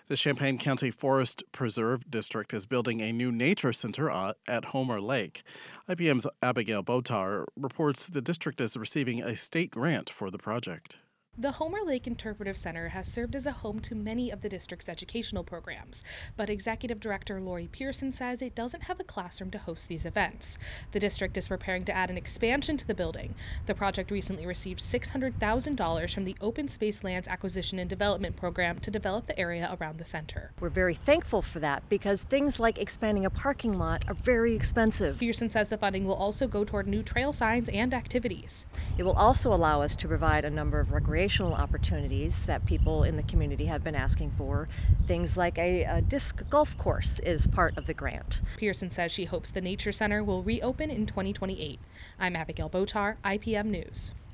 The Champaign County Forest Preserve District is building a new nature center at Homer Lake. IPM's Abigail Botar reports the district is receiving a state grant for the project. The Homer Lake Interpretive Center has served as a home to many of the district's educational programs, but Executive Director Lori Pearson says it doesn't have a classroom to host these events. The district is preparing to add an expansion to the building. The project recently received $600,000 from the Open Space Lands Acquisition and Development Program to develop the area around the center. We're very thankful for that because things like expanding a parking lot are very expensive. Pearson says the funding will also go toward new trail signs and activities. It will also allow us to provide a number of recreational opportunities that people in the community have been asking for. Things like a disc golf course is part of the grant. Pearson says she hopes the Nature Center will reopen in 2028. I'm Abigail Botar, IPM News.